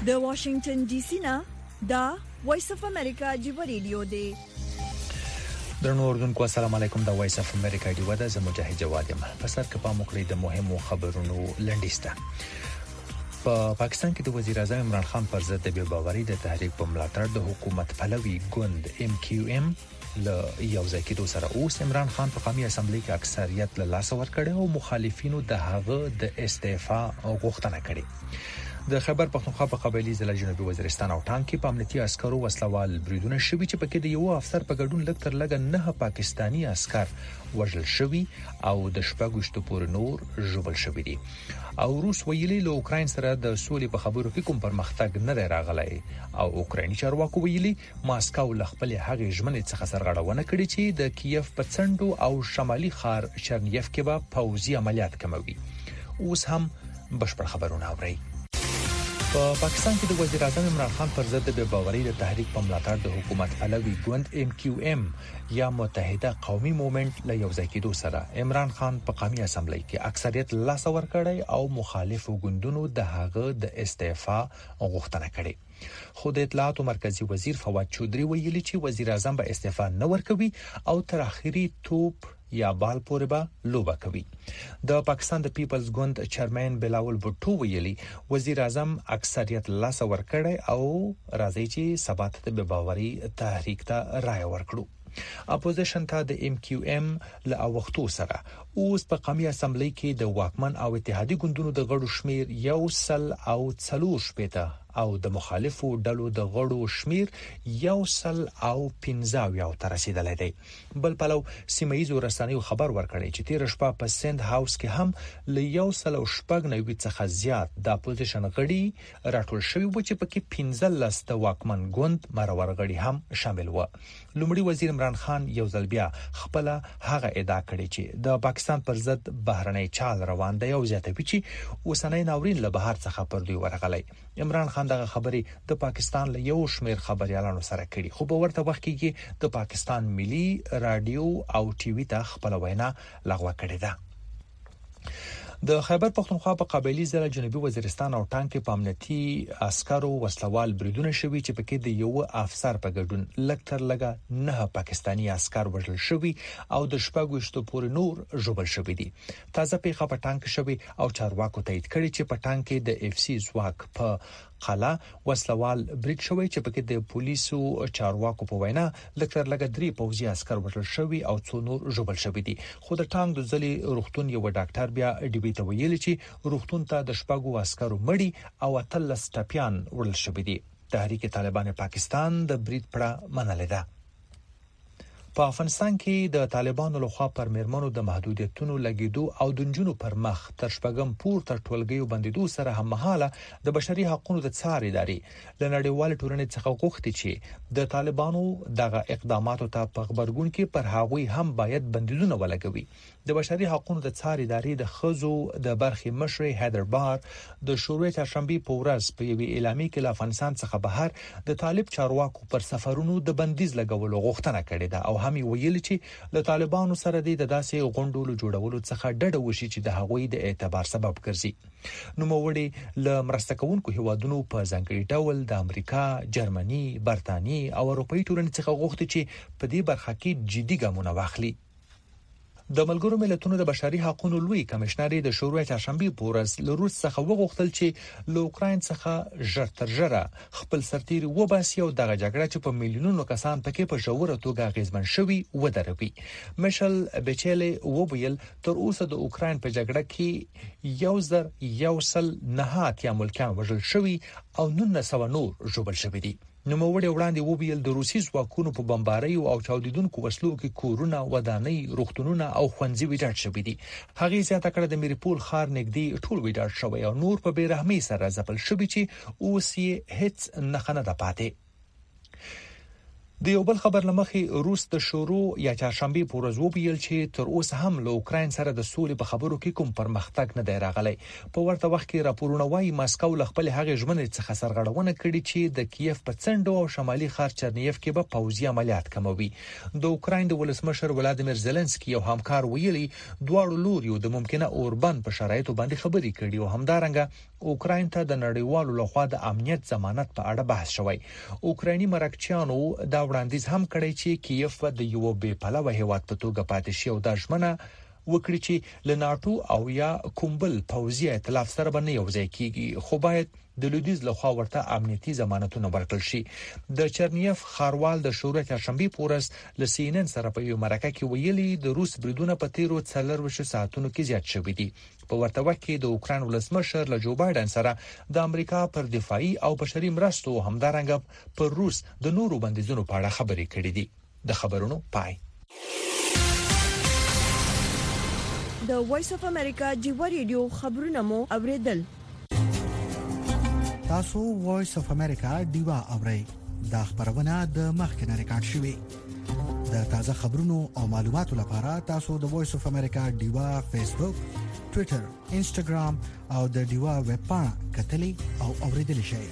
د واشنگټن ډي سي نه دا وایس اف امریکا جیو ریډیو دی. درنو اردوونکو السلام علیکم. د وایس اف امریکا جیو د زموجاهد جواد یم. په سر کې پام وکړئ د مهمو خبرونو لنډیسته. په پاکستان کې د وزیر اعظم عمران خان پر ضد د بې باورۍ د تحریک په ملاتړ د حکومت پلوي ګوند MQM له یو ځای کېدو سره اوس عمران خان په قومي اسمبلی کې اکثریت له لاسه ورکړی او مخالفینو د هغه د استعفا غوښتنه کړې. د خیبر پختونخوا په قبایلی ضلع جنوبي وزیرستان او ټانګ کې په امنیتي عسکرو وسلوال بریدونه شوي چې پکې د یو افسر په ګډون لږ تر لږه 9 پاکستانی عسكر وژل شوي او د شپږشتو پورې نور ژوبل شوي دي. او روس ویلي له اوکرين سره د سولې په خبرو کې کوم پرمختګ نه دی راغلی او اوکرایني چارواکو ویلي ماسکو له خپل هغه ژمنې څخه سرغړونه کړې چې د کیف په څنډو او شمالي ښار چرنیف کې به پوځي عملیات کوي. اوس هم بشپړ خبرونه اورئ. په پاکستان کې د وزیر اعظم عمران خان پر ضد د باورۍ د تحریک په ملاتړ د حکومت پلوي ګوند MQM یا متحده قومي موومېنټ له یو ځای کېدو سره عمران خان په قومي اسمبلی کې اکثریت لاسه ورکړی او مخالفو ګوندونو د هغه د استعفا غوښتنه کړې. خو د اطلاعاتو مرکزی وزیر فواد چودري ویلي چې وزیر اعظم به استعفا نه ورکوي او تر اخري توپ یا بال پورې به لوبه کوي. د پاکستان د پیپلز ګوند چیرمن بلاول بوټو ویلي وزیر اعظم اکثریت لاسه ورکړی او راځي چې ثبات د باوري تحریک ته رائے ورکړو. اپوزیشن ته د MQM له وختو سره اوس په قومي اسمبلی کې د واکمن او اتحادي ګوندونو د غړو شمیر 140 او د مخالفو ډلو د غړو شمیر 115 ته رسیدلی دی. بل پلو سیمایي رسنیو خبر ورکړی چې تیر شپه په سند هاوس کې هم له 190 څخه زیات د اپوزیشن غړي راټول شوي و چې پکې 15 د واکمن ګوند مرور غړي هم شامل و. لومړي وزیر عمران خان یو ځل بیا خپل هغه ادعا کړې چې د پاکستان پر ضد بهرنۍ چال روان دی او زیاتوي چې اوسنۍ ناورین له بهر څخه پر دوی ورغلی. عمران خان دغه خبرې د پاکستان له یو شمېر خبريالانو سره کړي خو په ورته وخت کې د پاکستان ملي رادیو او ټي وي ته خپل وینا لغوه کړې ده. د خیبر پختونخوا په قبایلی ضلع جنوبي وزیرستان او ټانګ کې په امنیتي عسکرو وسلوال بریدونه شوي چې پکې د یو افسر په ګډون لږ تر لږه 9 پاکستانی عسكر وژل شوي او د شپږشتو پورې نور ژوبل شوي دي. تازه پیښه په ټانګ کې شوي او چارواکو تایید کړي چې په ټانګ کې د FC ځواک په قلا وسلوال برید شوی چې پکې د پولیسو چارواکو په وینا لږ تر لږه 3 پوځي عسكر وژل شوي او څو نور ژوبل شوي دي. خو د ټانګ د ځلې روغتون یو ډاکټر بیا ډیبي ته ویلي چې روغتون ته د شپږو عسكرو مړي او 13 ټپيان وړل شوي دي. تحریک طالبان پاکستان د برید پړه منلې ده. په افغانستان کې د طالبانو لخوا پر میرمنو د محدودیتونو لګیدو او د جنونو پر مخ تر شپږم پور تر ټولګیو بندیدو سره هم مهاله د بشري حقوقو د څار ادارې له نړیوال ټولنې څخه غوښتي چې د طالبانو دغه اقداماتو ته په خبرګون کې پر هغوی هم باید بندیدونه ولګوي. د بشري حقوقو د څار ادارې د خزو د برخې مشر هیدر بار د شورای چهارشنبه په ورځ په یوې اعلامیه کې له افغانستان څخه بهر د طالب چارواکو پر سفرونو د بندیز لګولو غوښتنه کړې ده او هم ویل چې له طالبانو سره د داسې غونډو جوړولو څخه ډډه وشي چې د هغوی د اعتبار سبب ګرځي. نوموړي له مرسته کوونکو هیوادونو په ځانګړي ډول د امریکا، جرمني، برتانیې او اروپאי ټولنې څخه غوښتي چې په دې برخه کې جدي ګامونه واخلي. د ملګرو ملتونو د بشري حقوقو لوی کمشنر د شورای چهارشنبه په ورځ له روس څخه وغوښتل چې له اوکراین څخه ژر تر ژره خپل سرتیري وباسي او دغه جګړه چې په میلیونونو کسان پکې په ژوره توګه اغیزمن شوي ودروي. میشل بچيلي وویل تر اوسه د اوکراین په جګړه کې 1109 ملکان وژل شوي او 900 نور ژوبل شوي دي. نوموړي وړاندې وویل د روسي ځواکونو په بمبارۍ او چاودیدونکو وسلو کې کورونه، ودانۍ، روغتونونه او ښوونځي ویجاړ شوي دي. هغه زیاته کړه د میریپول ښار نږدې ټول ویجاړ شوی او نور په بیرحمۍ سره ځپل شوي چې اوس یې هیڅ نښه نه ده پاتې. د یو بل خبر لمخې روس د شورو یا چهارشنبه په ورځ ویل چې تر اوسه هم له اوکراین سره د سولې په خبرو کې کوم پرمختګ نه دی راغلی. په ورته وخت کې راپورونه وايي ماسکو له خپل هغه ژمنې څخه سرغړونه کړې چې د کیف په څنډو او شمالي ښار چرنیف کې به پوځي عملیات کوي. د اوکراین د ولسمشر ولادیمیر زيلنسکي یو همکار ویلي دواړو لوريو د ممکنه اوربند په شرایطو باندې خبرې کړي او همدارنګه اوکراین ته د نړیوالو لخوا د امنیت ضمانت په اړه بحث شوی. اوکرایني مرکچیانو دا وړاندیز هم کړی چې کیف د یو بې پلوه هیواد په توګه پاتې شي او د ژمنه وکړي چې له ناتو او یا کومبل پوځي ائتلاف سره باندې یو ځای کیږي، خو باید د لویدیز لخوا ورته امنیتي ضمانتونه ورکړل شي. د چرنیف خاروال د شورا چهارشنبه پورس ل سی ان ان سره په یو مرکه کې ویلي د روس بریدونه په تیرو 24 ساعتونو کې زیات شوي دي. په ورته وخت کې د اوکراین ولسمشر له جو بایدن سره د امریکا پر دفاعي او بشري مرستو همدارنګه پر روس د نورو بندیزونو په اړه خبرې کړې دي. د خبرونو پای. د وایس اف امریکا جیو ریډیو خبرونه مو اوریدل. تاسو وایس اف امریکا دیوا اورئ. دا خبرونه د مخکنه ریکارډ شوې. د تازه خبرونو او معلوماتو لپاره تاسو د وایس اف امریکا دیوا فیسبوک، ټوئیټر، انسټاګرام او د دیوا ویب پاڼه کتلي او اوریدل شئ.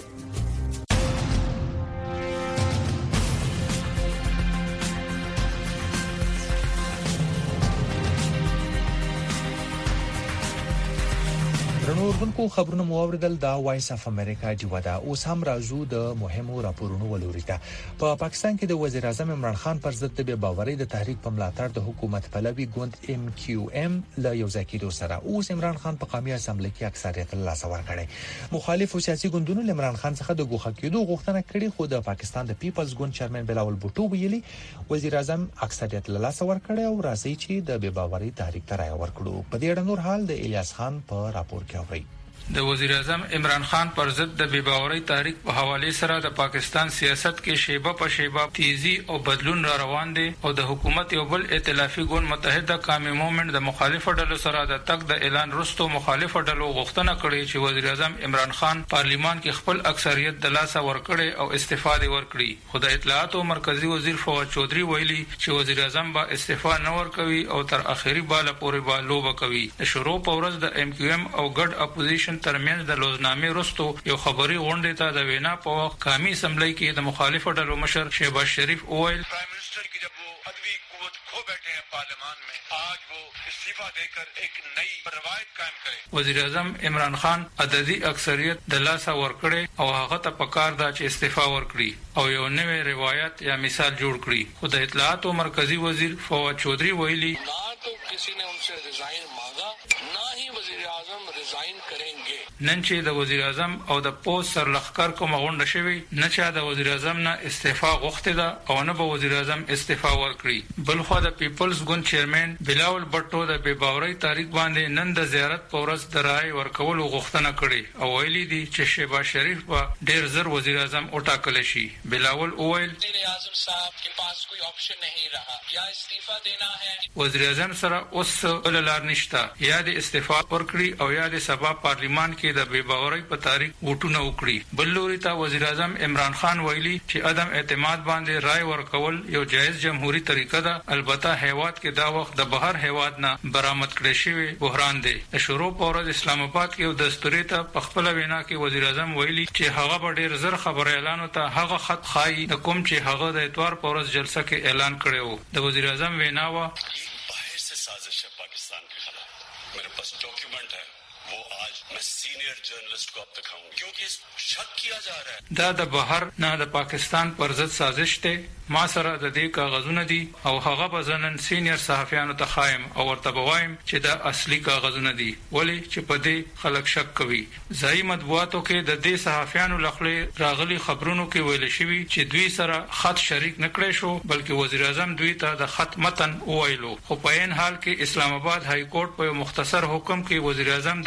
رنوردونکو خبرونه مو اوریدل. دا وایس اف امریکا جیو دا. اوس هم راځو د مهمو راپورونو ولوري ته. په پاکستان کې د وزیر اعظم عمران خان پر ضد د باورۍ د تحریک په ملاتړ د حکومت پلوي ګوند ام کیو ام له یو ځای کېدو سره اوس عمران خان په قومي اسامبلې کې اکثریت له لاسه ورکړي. مخالف سیاسي ګوندونو عمران خان څخه د ګوښه کېدو غوښتنه کړې، خو د پاکستان د پیپلز ګوند چیرمن بلاول بوټو ویلي وزیر اعظم اکثریت له لاسه ورکړي او راځي چې د باورۍ تحریک ته راي ورکړو. په دې اړه نور حال د الیاس خان په راپور کې اوري. د وزیر اعظم عمران خان پر ضد د بیباورۍ تحریک په حواله سره د پاکستان سیاست کې شیبه په شیبه تیزی او بدلون را روان دي او د حکومت یو بل ائتلافي ګوند متحده قومي موومېنټ د مخالفه ډلو سره د تک د اعلان وروسته مخالفه ډلو غوښتنه کړې چې وزیر اعظم عمران خان پارلیمان کې خپل اکثریت د لاسه ورکړي او استفاده ورکړي. خو د اطلاعات او مرکزی وزیر فواد چودھری ویلي چې وزیر اعظم به استعفا نه ورکوي او تر اخري بالا پورې به لوبه کوي. د شروع په ورځ د ام کیو ام او ګډ اپوزیشن ترمنځ د لوزنامې وروسته یو خبري غونډه ته د وینا په وخت قومي اسمبلی کې د مخالفه ډلو مشر شهباز شریف اویل prime minister की जब वो अदबी कुव्वत खो बैठे हैं पार्लियामान में, आज वो इस्तीफा देकर एक नई रवायत कायम करे. वजीर आजम इमरान खान عددي اکثریت د لاسه ورکړي او هغه ته پکار دا چې استعفا ورکړي او یو نوې روایت یا مثال جوړ کړي. خو د اطلاعات او مرکزی وزیر فواد چودھری ویلي ना तो किसी ने उनसे रिजाइन मांगा, ना ही वजीर आजम रिजाइन करेंगे. نن چې د وزیر اعظم او د پوسټ سرلخکر کوم غونډه شوی نه چې د وزیر اعظم نه استعفا غوښته ده او نه به وزیر اعظم استعفا ورکړي. بل خو د پیپلز ګوند چیرمن بلاول بټو د بیباورۍ تاریخ باندې نن د زیارت په ورځ د رائے ورکولو غوښتنه کړې او ویلي دي چې شهباز شریف به ډیر زر وزیر اعظم وټاکل شي. بلاول اویل वजीर आजम साहब के पास कोई ऑप्शन नहीं रहा, या इस्तीफा देना है. وزیر اعظم سره اوس وللار نشته، یا د استعفا ورکړي او یا د سبا پارلیمان کې د بیباورۍ په تاریخ وټونه وکړي. بل لوري ته وزیر اعظم عمران خان ویلي چې عدم اعتماد باندې رائے ورکول یو جایز جمهوریت طریقه ده. البته هیواد کې دا وخت د بهر هیواد نه برآمد کړي شوی بحران دی. د شروع په ورځ اسلام آباد کې د دستوري ته په خپل وینا کې وزیر اعظم ویلي چې هغه به ډیر زر خبر اعلان ته هغه خط خای د کوم چې هغه د اتوار په ورځ جلسه کې اعلان کړو. د وزیر اعظم وینا وا बाहर से साजिश है पाकिस्तान के खिलाफ. मेरे पास डॉक्यूमेंट है, वो आज मैं सीनियर जर्नलिस्ट को अब दिखाऊंगा क्योंकि शक किया जा रहा है. دا د بهر نه د پاکستان پر ضد سازش ته ما سره د دې کاغذونه دي او هغه به زنن سینیئر صحافیانو ته خایم او ورته بوایم چې دا اصلي کاغذونه دي، ولی چې په دې خلک شک کوي. ځای مطبوعاتو کې د دې صحافیانو لخوا راغلي خبرونو کې ویل شوی چې دوی سره خط شریک نکړي شو، بلکې وزیر اعظم دوی ته د خط متن وویلو. خو په عین حال کې اسلام آباد های کورټ په مختصر حکم کې وزیر اعظم د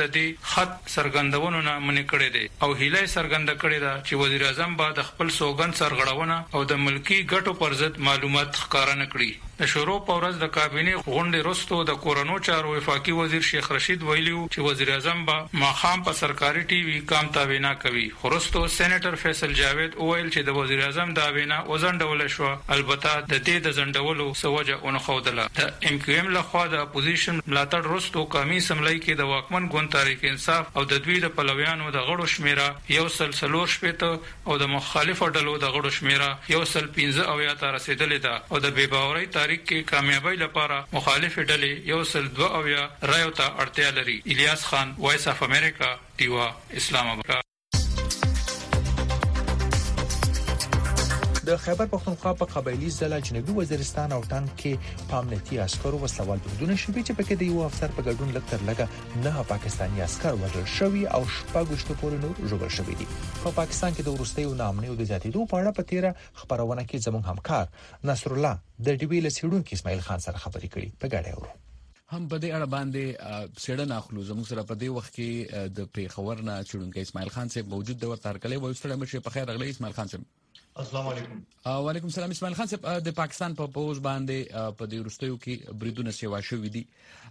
د دې خط سرګندونو نه منې کړي دي او هیله سرګند کړي دا چې وزیر اعظم به د خپل سوګند سرغړونه او د ملکی ګټو پر ضد معلومات ښکارا نه کړي. د شورو په ورځ د کابینې غونډې وروسته د کورونو چارو وفاقي وزیر شیخ رشید ویلیو چې وزیر اعظم به ماخام په سرکاري ټي وي کام تابعینا کوي. خورستو سېنیټر فیصل جاوید ویل چې د وزیر اعظم دا وینا وزندول شو، البته د دې د زندولو سوجه اون خوده. د ام کیو ام لخوا د اپوزیشن ملاتړ وروسته قومي اسمبلی کې د واکمن ګوند تحریک انصاف او د دوی د پلویانو د غړو شمیره 140 او د مخالفو ډلو د غړو شمیره 115 او یا ته رسیدلې ده او د بې باورۍ تاریخ کې کامیابی لپاره مخالف ډلې 102 او یا رایو ته اړتیا لري. الیاس خان، وایس اف امریکا، دیوا، اسلام آباد. د خیبر پختونخوا په قبایلی ضلع جنوبي وزیرستان او ټانک کې په امنیتي عسکرو وسلوال بریدونه شوي چې پکې د یو افسر په ګډون لکتر لګه 9 پاکستاني عسكر وژل شوي او شپږ پورې نور ژوبل شوي دي. په پاکستان کې د وروستیو نامنیو د زیاتېدو په اړه په تیره خبرونه کې زموږ همکار نصر الله د ډیوی له سیډونکو اسماعیل خان سره خبرې کړې. په ګډه اورو. هم په دې اړه باندې سیډن اخلو زموږ سره په دې وخت کې د پیښور نه چړونکو اسماعیل خان صاحب موجود د ورته هرکلی وایي. ستړي مشه په خیر اغلی اسماعیل خان صاحب. السلام علیکم. وعلیکم السلام. اسماعیل خان صاحب د پاکستان په پوز باندې په دې وروستیو کې بریدونه سیوا شوې دي.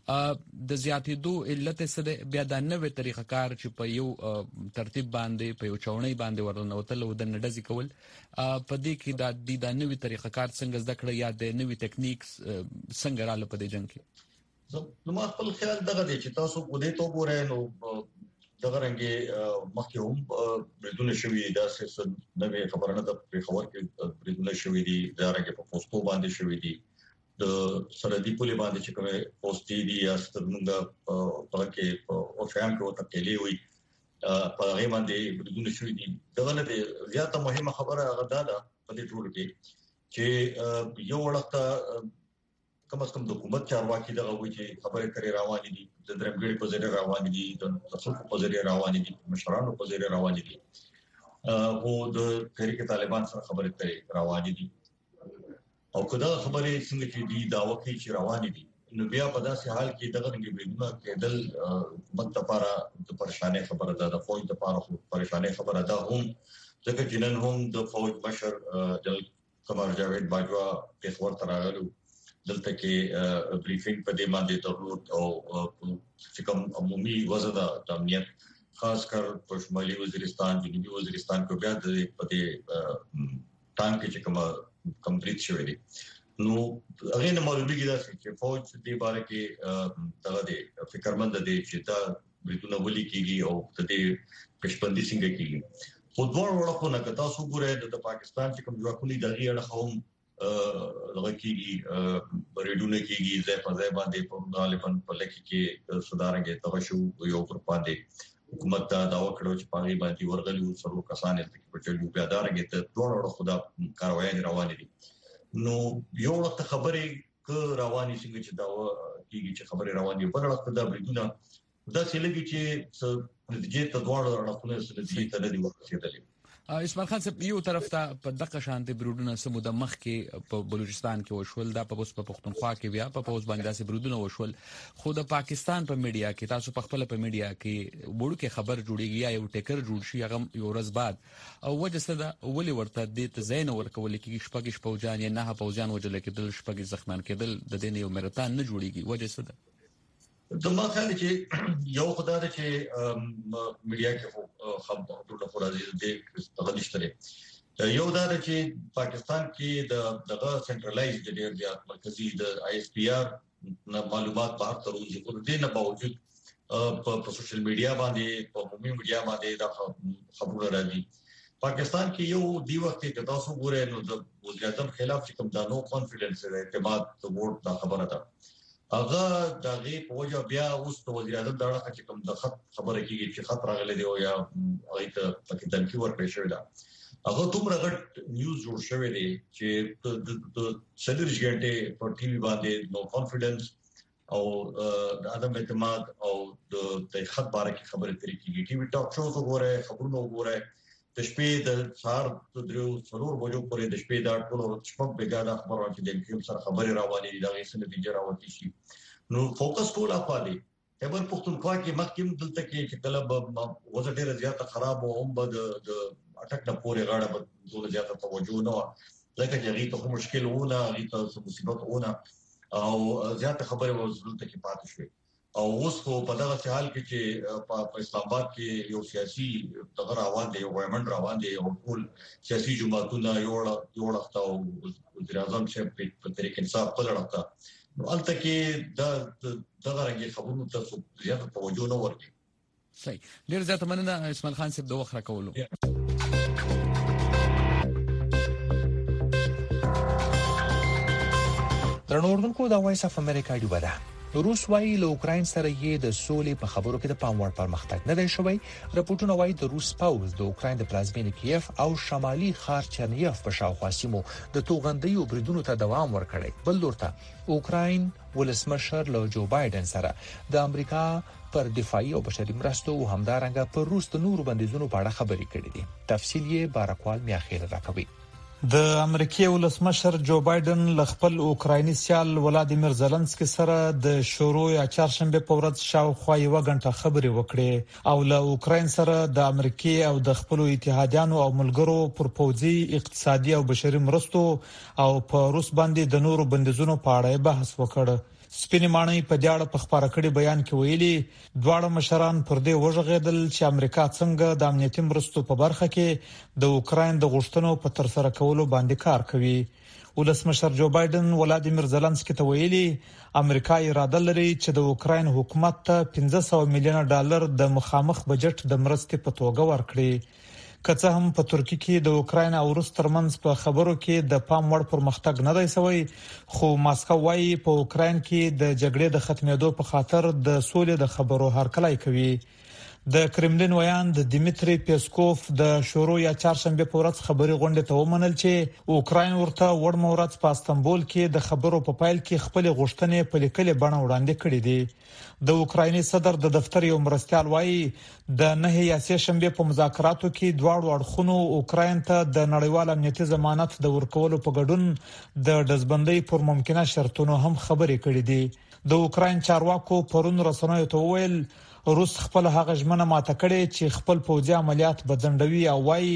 د زیاتېدو علت څه ده؟ بیا د نوې طریقه کار چې په یو ترتیب باندې په یو چاونۍ باندې ورنوتل او د نډزي کول، په دې کې د نوې طریقه کار څنګه زده کړه یا د نوې ټیکنیکس څنګه رااله په دې جنگ کې؟ نو ما خپل خیال دغه دی چې تاسو په دې تو ګورئ نو دغه رنګه مخکې هم بریدونه شوي دا څه نوې خبره نه ده. په خبر کې بریدونه شوي دي دا رنګه په پوسټو باندې شوي دي، د سرحدي پولې باندې چې کومه پوسټي دي یا سترمنګ په کې او شام کې وته کېلې وي په هغه باندې بریدونه شوي دي. دغه نه زیاته مهمه خبره هغه ده په دې ټول کې چې یو وخت کم از کم د حکومت چارواکي دغه وایي چې خبرې کړي روان دي، د درمګړي په ذریعہ روان دي، د خلکو په ذریعہ روان دي، مشرانو په ذریعہ روان دي او د تحریک طالبان سره خبرې کړي روان دي. او کله خبرې څنګه چې دي دا وکړي چې روان دي نو بیا په داسې حال کې دغه رنګ بریدونه کېدل حکومت لپاره د پریشانۍ خبره ده، د فوج لپاره پریشانۍ خبره ده. هم ځکه چې نن هم د فوج مشر جنرال قمر جاوید باجوا پیښور ته راغلو، دلته کې بریفینګ په دې باندې درلود او چې کوم عمومي وضع د امنیت خاص کر په شمالي وزیرستان، جنوبي وزیرستان کې بیا د پدې ټانک چې کوم برید شوی دی نو هغه نه معلومیږي چې فوج دې باره کې دغه د فکرمند دي چې دا بریدونه ولي کیږي او د دې پښپندي څنګه کیږي. خو دوه وړاندې نه تاسو ګورئ د پاکستان چې کوم ځواکونه دغه اړه هم دغه کېږي بریډونه کېږي ځای په ځای باندې په غالباً په لکه کې صدارنګ ته شو یو پر باندې حکومت دا وکړو چې پاغي باندې ورغلي څلور کسان ته په چلو بیا دارنګ ته ټول خدا کاروایي روان دي. نو یو وخت خبرې ک رواني څنګه چې دا کېږي چې خبرې رواني په وخت دا بریډونه دا څه لګي چې نتیجې ته دوه اړخونه سره دي ته نه دی ورسېدلې. اسماعیل خان صاحب یو طرف ته په دغه شانتي برودونه سمو د مخ کې په بلوچستان کې وشول، دا په پښتونخوا کې بیا په پوز باندې داسې برودونه وشول، خو د پاکستان په میډیا کې تاسو په خپل په میډیا کې وړو کې خبر جوړیږي یا یو ټیکر جوړ شي هغه یو ورځ بعد او وجه څه ده ولې ورته د تزین ورکول کې شپږ پوجان یا نه پوجان وجل کېدل شپږ زخمان کېدل د دې یو مرتان نه جوړیږي وجه څه ده؟ د ما خیال چې یو خدای ته چې میډیا کې خبر ټول خبرې دې تغلیشتره یو دا چې پاکستان کې دغه سنټرلایزډ ډیر زیات مرکزی د آی اس پی آر معلومات بهر ته روزي او د نه باوجود په سوشل میډیا باندې په عمومي میډیا باندې دا خبرونه راځي. پاکستان کې یو دی وخت کې تاسو ګورئ نو د وزیر اعظم خلاف چې کوم دا نو کانفیډنس د اعتماد د ووټ دا خبره ده هغه دغه په وجه بیا اوس د وزیر اعظم دغه چې کوم د خط خبره کیږي چې خط راغلی دی او یا هغه ته پکې تنقید ورکړی شوی دا هغه تومره غټ نیوز جوړ شوی دی چې د سلریش ګټه په ټي وي باندې نو کانفیډنس او د عدم اعتماد او د خط باره کې خبرې ترې کیږي. ټي وي ټاک شو وګورئ، خبرونه وګورئ، د شپې د سهار د درو څلور بجو پورې د شپې د ټولو شپږ بیګاده خبرونه چې د کوم سره خبرې روانې دي دا هیڅ نتیجه راوتی شي. نو فوکس ټول افادي خیبر پختونخوا کې مخکې دلته کې چې کله وضع ډیره زیاته خراب او هم د اټک نه پورې غاړه به ډیره زیاته توجه نه لکه چې غي ته مشکل ونه غي ته مصیبت ونه او زیاته خبره وزلته کې پاتې شوې او اوس په دغه حال کې چې په اسلام آباد کې یو سیاسي تغیر روان دی، یو غوړمنډ روان دی او ټول سیاسي جماعتونه یو وخت او وزیر اعظم چې په طریق انصاف په لړتا نو البته کې دغه رنګي خبرونو ته زیاته توجه نه ورکړي. صحیح، ډیر زیاته مننه اسماعیل خان صاحب د وخت راکولو. ترنوردونکو د وایس اف امریکا دی ودا روس وايي له اوکرين سره یې د سولې په خبرو کې د پام وړ پرمختګ نه دی شوی. راپورټونه وايي د روس پوځ د اوکرين د پلازمینې کیف او شمالي ښار چرنیف په شاوخوا سیمو د توغندیو بریدونو ته دوام ورکړی. بل لورته اوکرين ولسمشر له جو بایدن سره د امریکا پر دفاعي او بشري مرستو او همدارنګه پر روس د نورو بندیزونو په اړه خبرې کړې دي. تفصیل یې بارکوال میاخیل راکوي. د امریکای ولسمشر جو بایدن له خپل اوکرایني سیال ولادیمیر زيلنسکي سره د شروع یا چهارشنبه په ورځ شاوخوا یو غنټه خبرې وکړې او له اوکراین سره د امریکای او د خپل اتحادیانو او ملګرو پر پوځي، اقتصادي او بشري مرستو او په روس باندې د نورو بندیزونو په اړه بحث وکړ. سپینې ماڼۍ په دیاړه په خبره کړي بیان کې ویلي دواړه مشران پر دې وژغېدل چې امریکا څنګه د امنیتي مرستو په برخه کې د اوکراین د غوښتنو په تر سره کولو باندې کار کوي. ولسمشر جو بایدن ولادیمیر زيلنسکي ته ویلي امریکا اراده لري چې د اوکراین حکومت ته $500 میلیون د مخامخ بجټ د مرستې په توګه ورکړي. که څه هم په ترکیه کې د اوکراین او روس ترمنځ په خبرو کې د پام وړ پرمختګ نه دی شوی، خو ماسکو وايي په اوکراین کې د جګړې د ختمېدو په خاطر د سولې د خبرو هرکلی کوي. د کرملین ویان د دیمیتری پیسکوف د شروع یا چهارشنبه په ورځ خبري غونډه ته ومنل چې اوکراین ورته وړ مورات په استانبول کې د خبرو په پایل کې خپل غوښتنې په لیکلي بڼه وړاندې کړې دي. د اوکرایني صدر د دفتر یو مرستیال وایي د 9 یا 3 شنبه په مذاکراتو کې دواړو اړخونو اوکراین ته د نړیوال امنیتي ضمانت د ورکولو په ګډون د دزبندۍ پر ممکنه شرطونو هم خبرې کړې دي. د اوکراین چارواکو پرون رسنیو ته وویل روس خپل هغه ژمنه ماته کړې چې خپل پوځي عملیات بدځنډوي او وايي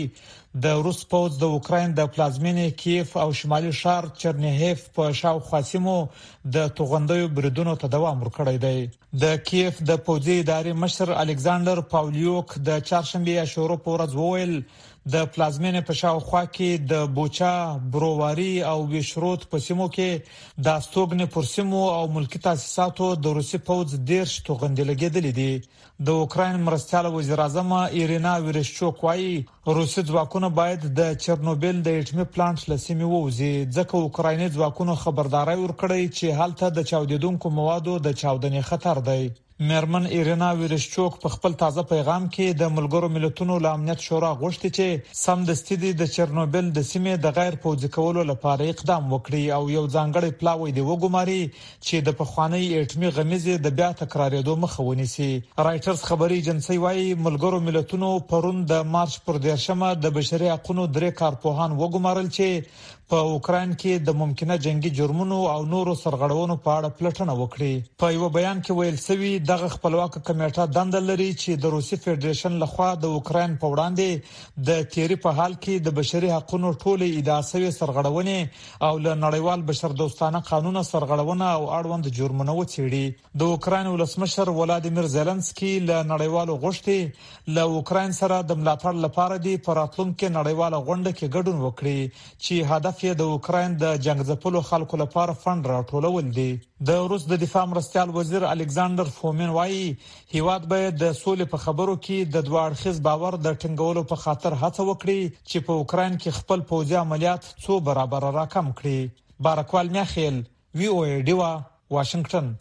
د روس پوځ د اوکراین د پلازمینې کیف او شمالي ښار چرنیهف په شاوخوا سیمو د توغندیو بریدونو ته دوام ورکړی دی. د کیف د پوځي ادارې مشر الکساندر پاولیوک د چهارشنبه یا شروع په ورځ وویل د پلازمینې په شاوخوا کې د بوچا، بروواري او ویشروت په سیمو کې د استوګنې پر سیمو او ملکی تاسیساتو د روسي پوځ 10 توغندې لګېدلې دي. د اوکراین مرستیال وزیر اعظم ایرینا ویرشچوک وايي روسي ځواکونه باید د چرنوبیل د اټومي پلانټ لسیمه ووزي ځکه اوکرایني ځواکونو خبرداري ورکړی چې هلته د چاودیدونکو موادو د چاودنې خطر دی. میرمن ایرینا ویرشچوک په خپل تازه پیغام کې د ملګرو ملتونو ل امنیت شورا غوښتي چې سم دستي د چرنوبیل د سیمې د غیر پوځي کولو لپاره اقدام وکړي او یو ځانګړی پلاوی دی وګماري چې د پخوانی اټومي غمیزه د بیا تکرارېدو مخه ونیسي. رائټرز خبري ایجنسی وايي ملګرو ملتونو پرون د مارچ پر 10مه د بشري حقوقو درې کارپوهان وګمارل چې په اوکراین کې د ممکنه جنگي جرمونو او نورو سرغړونو په اړه پلټنه وکړي. په یو بیان کې ویل شوی دغه خپلواک کمیټه دنده لري چې د روسي فدراسیون لخوا د اوکراین په وړاندې د تیری په حال کې د بشري حقوقو ټولې ادعا شوی سرغړونې او له نړیوال بشر دوستانه قانون سرغړونه او اړوند جرمونه وڅېړي. د اوکراین ولسمشر ولادیمیر زيلنسکي له نړیوالو غوښتي له اوکراین سره د ملاتړ لپاره دی پر راتلونکو نړیواله غونډه کې ګډون وکړي چې هدف د اوکراین د جنگ ځپلو خلکو لپاره فند راټولول دي. د روس د دفاع مرستیال وزیر الکساندر فومین وايي هیواد باید د سولې په خبرو کې د دوه اړخیز باور د ټینګولو په خاطر هڅه وکړي چې په اوکراین کې خپل پوځي عملیات څو برابر راکم کړي. بارکوال میاخیل وی او ای ډیوا واشنگټن.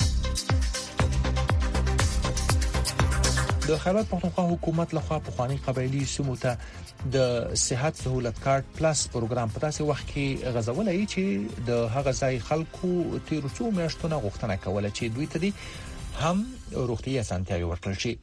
د خیبر پختونخوا حکومت لخوا پخوانی قبایلی سیمو ته د صحت سہولت کارت پلس پروګرام په تاسو وخت کې غزولای چې د هغه ځای خلکو تیر څو میاشتونه غوښتنه کوله چې دوی ته دي هم روغتي اسانتیاوي ورکړل شي.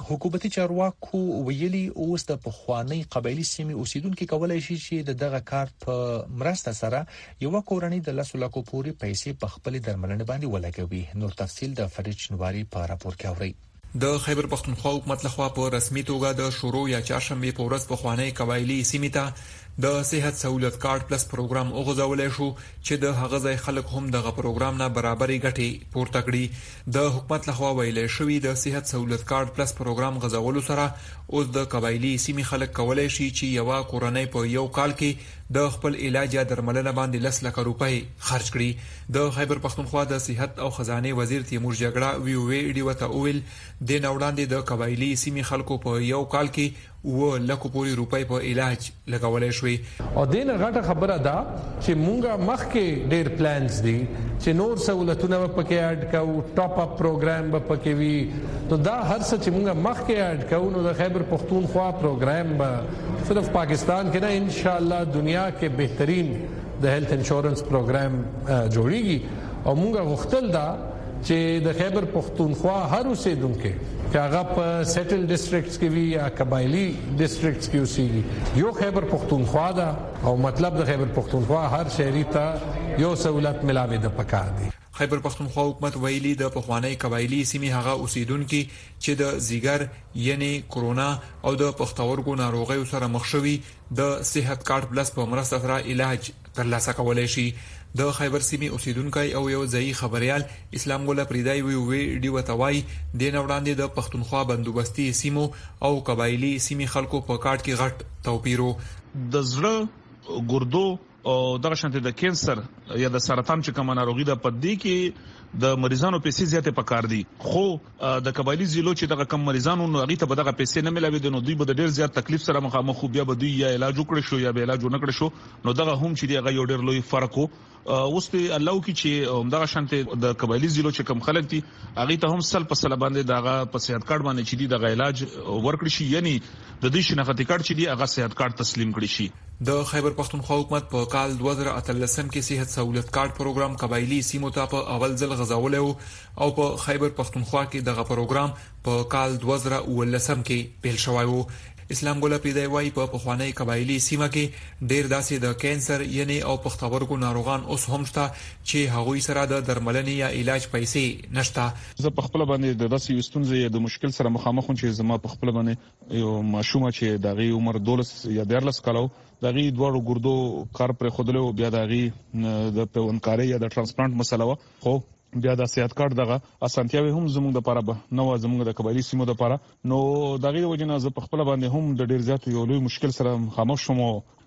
حکومتي چارواکو ویلي اوس د پخوانی قبایلی سیمې اوسیدونکو کولای شي چې دغه کار په مرسته سره یو کورنۍ د 10 لکو پورې پیسې په خپل درملنه باندې ولګوي. نور تفصيل د فرید شنواری په راپور کې اوري. د خیبر پختونخوا حکومت لخوا په رسمي توګه د شروع یا چهارشنبه په ورځ په خوانی قبایلی سیمې ته د صحت سہولت کارت پلس پروګرام اوغځولای شو چې د هغه ځای خلک هم دغه پروګرام نه برابرې ګټې پورته کړي. د حکومت لخوا ویل شوی د صحت سہولت کارت پلس پروګرام غځولو سره اوس د قبایلی سیمې خلک کولای شي چې یو کورنۍ په یو کال کې د خپل علاج یا درملنه باندې 10 لک روپۍ خرج کړي. د خیبر پختونخوا د صحت او خزانه وزیر تیمور جګړه ویډیو ته ویل د نوړاندې د قبایلی سیمې خلکو په یو کال کې و لکو پوری روپۍ په علاج لګولای شوی. او دینه غټه خبره ده چې مونږه مخکې ډیر پلانز دي چې نور سہولتونه په کې اډ کاو ټاپ اپ پروګرام په کې وی. نو دا هر څه چې مونږه مخکې اډ کاو نو د خیبر پختونخوا پروګرام به صرف پاکستان کې نه ان شاء الله دنیا کې بهترین د هیلث انشورنس پروګرام جوړیږي. او مونږه غوښتل دا چې د خیبر پختونخوا هر اوسیدونکو چې هغه په سیټل ډیسټریکټس کې وي یا قبایلی ډیسټریکټس کې اوسېږي یو خیبر پختونخوا دا او مطلب د خیبر پختونخوا هر شهري ته یو سہولت ملاوي د پکار دي. خیبر پختونخوا حکومت ویلي د پخوانی قبایلی سیمې هغه اوسیدونکو چې د زیګر یعنی کورونا او د پښتورګو ناروغیو سره مخ شوي د صحت کارت پلس په مرسته سره علاج ترلاسه کولای شي. د خیبر سیمې اوسیدونکو او یو ځای خبريال اسلام ګل پریدای ویډیو توای د نوړاندې د پختونخوا بندوبستي سیمو او قبایلی سیمې خلکو په کارت کې غټ توپیرو. د زړه ګردو او دغه شانته د کینسر یا د سرطان چې کوم ناروغي ده په دې کې د مریضانو پیسې زیاتې پکار دي. خو د قبایلی ضلعو چې دغه کم مریضانو نو هغه ته به دغه پیسې نه ملاوي دي نو دوی به د ډیر زیات تکلیف سره مخامخ بیا به دوی یا علاج وکړي شو یا به علاج نه کړی شو. نو دغه هم چې دغه یو ډیر لوی فرق وو. اوس ته الله کی چې دغه شانته د قبایلی ضلعو چې کم خلک دي هغه ته هم سل په سل باندې دغه په صحت کارت باندې چې دي دغه علاج ورکړي شي یعنی د دې شناختی کارت چې دي هغه صحت کارت تسلیم کړي شي. د خیبر پختونخوا حکومت په کال 2013 کې صحت سہولت کارت پروګرام قبایلی سیمو ته په اول ځل غځولو او په خیبر پختونخوا کې دغه پروګرام په کال 2019 کې پیل شوی و. اسلام ګل پیدای وای په پخوانی قبایلی سیمه کې ډیر داسې د کینسر یعنی او پښتورګو ناروغان اوس هم شته چې هغوی سره د درملنې یا علاج پیسې نشته. زه په خپل باندې د داسې وستونځي د مشکل سره مخامخ وم چې زما په خپل باندې یو ماشومه چې دغه عمر 12 یا 13 کالو دغه دوړو ګردو کار پر خودلو بیا دغه د پیوندکاري یا د ترانسپلانت مسله و. خو بیا د صحت کارت دغه اسانتیاوي هم زموږ د لپاره به نو زموږ د قبایلی سیمو د لپاره نو دغه وجنه ز په خپل باندې هم د ډیر زیات یو لوی مشکل سره خاموش شوم.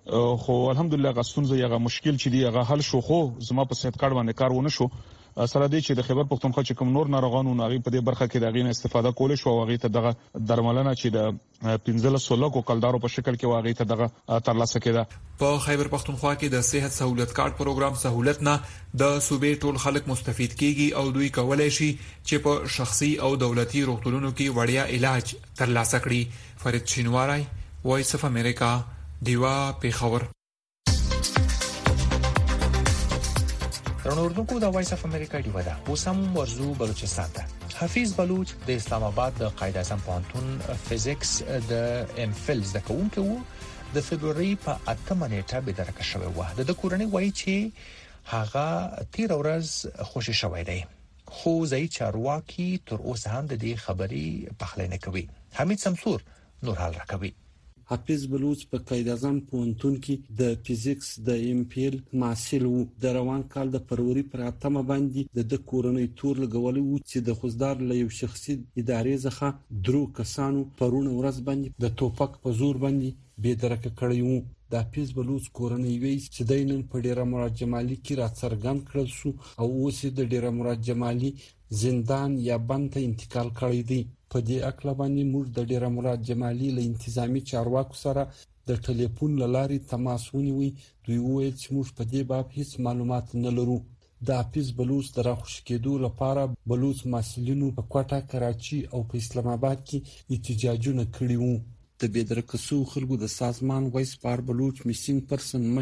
خو الحمدلله غسونځ یغه مشکل چې دی هغه حل شو. خو زما په صحت کارت باندې کار ونه شو. سره دې چې د خیبر پختونخوا چې کوم نور ناروغانو ناغي په دې برخه کې دغه نه استفاده کول شو او هغه ته دغه درملنه چې د 15 لکو کلدارو په شکل کې واغې ته دغه ترلاسه کړه. په خیبر پختونخوا کې د صحت سہولت کارت پروګرام سہولت نه د صوبې ټول خلک مستفید کیږي او دوی کولای شي چې په شخصي او دولتي روغتونونو کې وړیا علاج ترلاسه کړي. فرید شینواری وایس اف امریکا دیوا پیښور. رنوردونکو د وایس اف امریکا دی ودا اوسم ورزو بلوچستان ته. حفیظ بلوچ د اسلام آباد د قائد اعظم پوهنتون فزیکس د ام فل زده کوونکی وو. د فبرवरी په 8 نیټه به درکه شوی و. د کورنۍ وایي چې هغه تیر ورځ خوشی شوی دی. خو ځای چارواکي تر اوسه هم د دې خبرې پخلنه کوي. حمید سمسور نور حال راکوي. حفیظ بلوچ په قائد اعظم پوهنتون کې د فزیکس د ام پیل محصل وو. د روان کال د فروری پر 8 باندې د کورنۍ تور لګولې وو چې د خوزدار له یو شخصي ادارې څخه درو کسانو پرونه ورځ باندې د توپک په زور باندې به درکه کړی وو. د حفیظ بلوچ کورنۍ وی چې د نن په ډیره مراد جمالي کې راڅرګند کړل شو او اوس د ډیره مراد جمالي زندان یا بند ته انتقال کړی دی. په دې اکل باندې موږ د ډیره مراد جمالي له انتظامی چارواکو سره د ټلیفون لاري تماس ونیوي. دوی وویل چې موږ په دې باب هیڅ معلومات نه لرو. د حفیظ بلوچ د راخوش کېدو لپاره بلوچ مسؤلینو په کوټه، کراچي او په اسلام آباد کې احتجاجونه کړي وو. د بېدرکسو خلکو د سازمان وایس پار بلوچ میسینګ پرسن مشر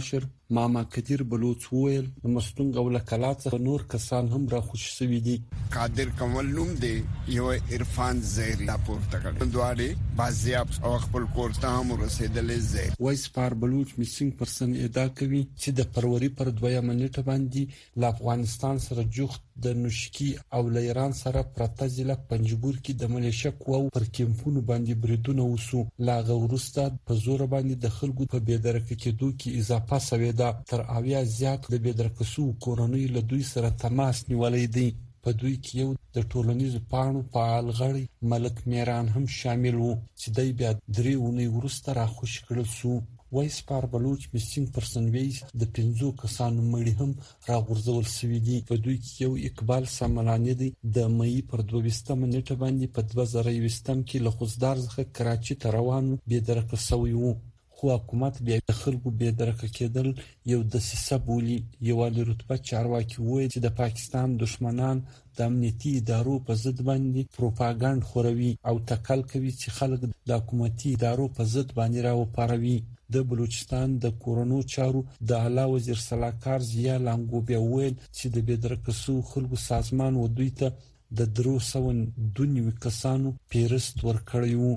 ماما کدیر بلوچ وویل مستونګ او لکلات نور کسان هم را خوش شوي دي. قادر کمل نوم دی یو عرفان زهری راپورته کړ دواړي بازیاب او خپل کورته هم رسیدلې زه. وایس پار بلوچ میسینګ پرسن ادعا کوي چې د فروری پر 2 منټه باندې ل افغانستان سره جوخت د نوشکی او ل ایران سره پرته ضلع پنجګور کې د ملیشیا قواو پر کیمپونو باندې بریدونه وسو. لا غورسته په زور باندې د خلکو په بېدرکه کېدو کې اضافه شوې ده. تر اویا زیات د بېدرکسو کورونی له دوی سره تماس نیولې دي. په دوی کې یو د ټولنیزو پاڼو فعال غړی ملک میران هم شامل وو چې دای بیا 3 اونۍ وروسته راخوش کړل شو. وایس پار بلوچ میسینګ پرسن ویس د 5 کسانو مړي هم راغورځول شوي دي. په دوی کې یو اقبال سملانی دی د مې پر 22 منټه باندې په 2020 کې له خوزدار څخه کراچي ته روان بېدرکه شوی وو. خو حکومت بیا د خلکو بېدرکه کېدل یو دسیسه بولي. یوه رتبه چارواکي وویل چې د پاکستان دشمنان د امنیتي ادارو په ضد باندې پروپاګاندا خوروي او تکل کوي چې خلک د حکومتي ادارو په ضد باندې راوپاروي. د بلوچستان د کورونو چارو د اعلی وزیر سلاکار ضیا لانګو بیا ویل چې د بېدرکسو خلکو سازمان و دوی ته د 302 کسانو پیرست ورکړی وو.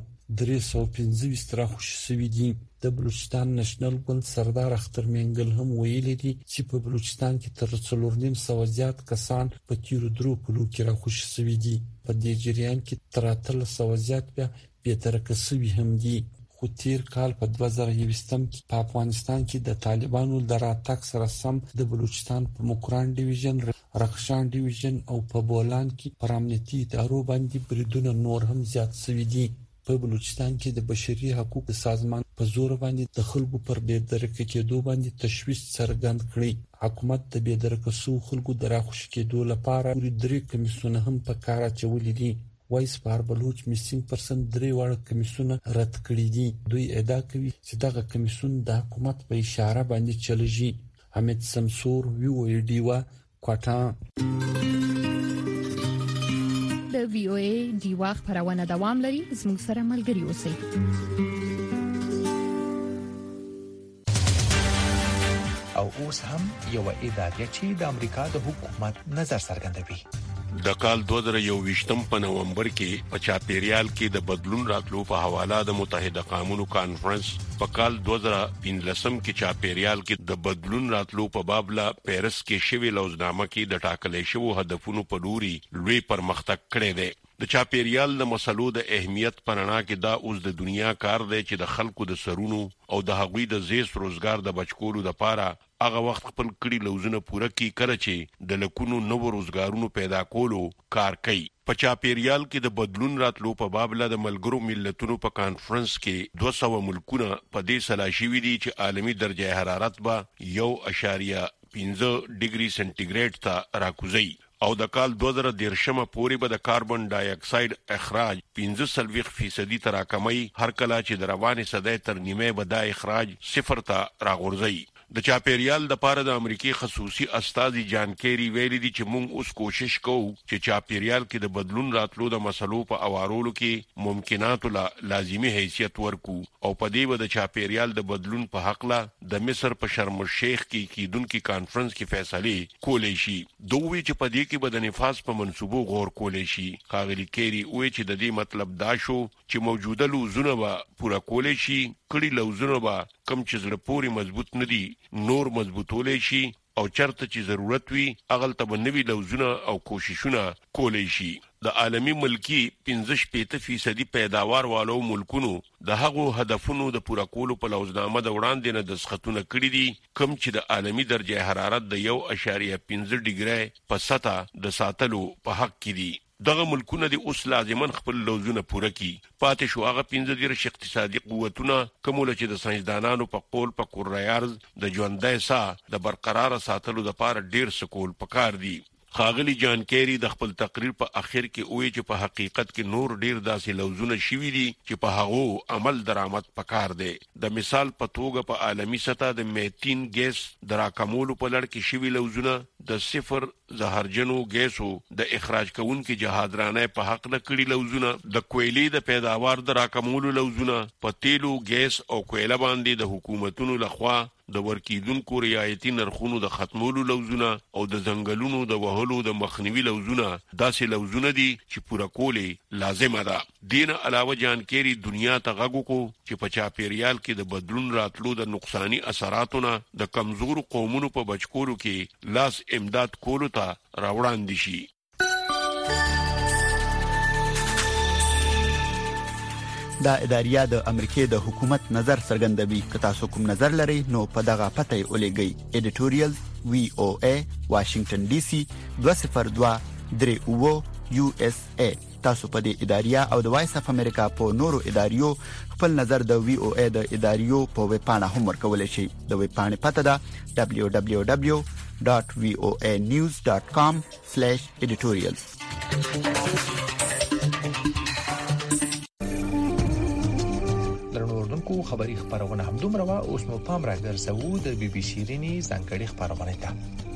315 راخوش شوي دي. د بلوچستان نېشنل ګوند سردار اختر مینګل هم ویلي دي چې په بلوچستان کې تر 4.5 زیات کسان په تیرو درو پلو کې راخوش شوي دي. په دې جریان کې تر 300 زیات بیا بېدرکه شوي هم دي. خو تیر کال په 2020 کې په افغانستان کې د طالبانو د راتګ سره سم د بلوچستان په مکران ډیویژن، رخشان ډیویژن او په بولان کې پر امنیتي ادارو باندې بریدونه نور هم زیات شوي دي. په بلوچستان کې د بشري حقوقو سازمان په زور باندې د خلکو پر بېدرکه کېدو باندې تشویش څرګند کړی. حکومت د بېدرکه شوو خلکو د راخوش کېدو لپاره 3 کمیسیونونه هم په کار اچولي دي. وایس پار بلوچ میسینګ پرسن 3 واړه کمیسیونه رد کړي دي. دوی ادعا کوي چې دغه کمیسیون د حکومت په اشاره باندې چلېږي. حمید سمسور وی ډیوا کوټا. د وی او ای ډیوا خبرونه دوام لري. زموږ سره ملګري اوسئ. او اوس هم یو ادارې چې د امریکا د حکومت نظر څرګندوي. د کال 2021 په نومبر کې په چاپیریال کې د بدلون راتلو په حواله د متحده قومونو کانفرنس په کال 2015 کې چاپیریال کې د بدلون راتلو په باب لا پیرس کې شوی لوزنامه کې د ټاکلې شوو هدفونو په لوري لوی پرمختګ کړی دی. د چاپیریال د مسلو د اهمیت پرنا کې دا اوس د دنیا کار دی چې د خلکو د سرونو او د هغوی د زیست روزګار د بچکولو لپاره هغه وخت خپل کړي لوزونه پوره کی کړي چې د لکونو نوو روزګارونو پیدا کولو کار کوي. په چاپیریال کې د بدلون راتلو په باب له د ملګرو ملتونو په کانفرنس کې 200 ملکونه په دې سلاشي وی دي چې عالمي درجه حرارت به 1.15 ډیګري سنټیګریډ ته راکوزي او د کال 2013 پورې به د کاربن ډای اکساید اخراج 15% ته راکمي. هر کله چې د روانې صدې تر نیمه به د اخراج 0 ته راغورځي. د چاپیریال د پاره د امریکای خصوصي استاذ جان کیری ویلي دي چې موږ اوس کوشش کوو چې چاپیریال کې د بدلون راتلو د مسلو په اوارولو کې ممکنات لازمي حیثیت ورکو او په دې و د چاپیریال د بدلون په حق لا د مصر په شرم الشیخ کې کیدونکو کانفرنس کې فیصله کولې شي. دوی چې په دې کې به د نفاذ په منسوبو غور کولې شي. خاغلی کیری وایي چې د دې مطلب دا شو چې موجوده لوزونه به پوره کولې شي. کړي لوزونه به کم چې زړه پوري مضبوط ندي نور مضبوطولې شي او چرته چې ضرورت وي اغل ته نوي لوزونه او کوششونه کولې شي. د عالمي ملکی 15% پیداوار والو ملکونو د هغو هدفونو د پوره کولو په لوزنامه د وړاندې نه دسخطونه کړي دي کم چې د عالمي درجه حرارت د 1.15 ډیګري په سطح د ساتلو په حق کې دي. دغه ملکونه د اوس لازمان خپل لوزونه پوره کی. پاتې شو هغه 15 اقتصادي قوتونه کومول چې د ساينسدانانو په قول په کورایارز د ژوندۍ ساه د برقرار ساتلو لپاره ډیر سکول پکار دي. خاغلی جان کیری د خپل تقریر په اخر کې وایي چې په حقیقت کې نور ډیر داسې لوزونه شوي دي چې په هغه عمل درآمد پکار دی. د مثال په توګه په عالمي سطح د میتین ګیس دراکمولو په لړ کې شوي لوزونه د 0 زهرجنو ګیسو د اخراج کوونکو جهادرانه په حق نه کړي لوزونه د کویلې د پیداوار دراکمولو لوزونه په تیلو ګیس او کویله باندې د حکومتونو لخوا د ورکیدونکو رعایتي نرخونو د ختمولو لوزونه او د ځنګلونو د وهلو د مخنیوي لوزونه داسې لوزونه دي چې پوره کولې لازمه ده. دین علاوه جانکيري دنیا ته غږو کو چې په چاپیریال کې د بدلون راتلو د نقصانی اثراتونه د کمزور قومونو په بچکولو کې لاس امداد کولو ته راوړاندې شي. دا اداریه د امریکای د حکومت نظر څرګندوي. که تاسو کوم نظر لرئ نو په دغه پته ولېږئ. editorial VOA Washington DC 202 USA. تاسو په دې اداریه او د وایس اف امریکا په نورو اداریو خپل نظر د VOA د اداریو په ویب پاڼه هم ورکولای شئ. د ویب پاڼې پته ده www.voanews.com/editorials. کو خبری خبرونه هم دومره وا اوس مو پام راګرځوو د BBC رینی ځانګړي خبرونه ته.